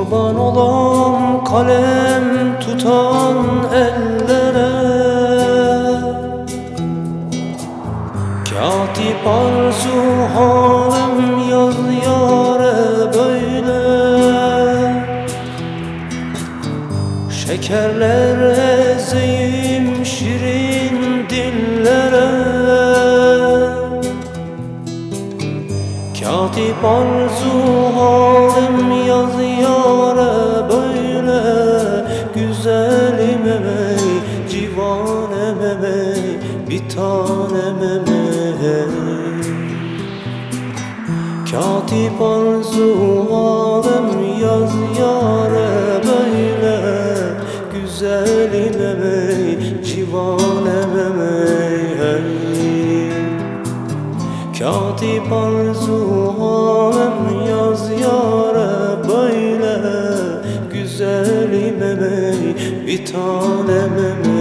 Kurban olan kalem tutan ellere, katip arzu halim yaz yâre böyle. Şekerler ezeyim şirin dillere, katip arzu halim yaz yâre böyle. Güzelim ey, civanem ey, bir tanem ey. Katip arzu halim yaz yâre böyle. Güzelim ey, civanem ey. Katip arzu halim yaz yâre böyle. Güzelim ey, bir tanem ey.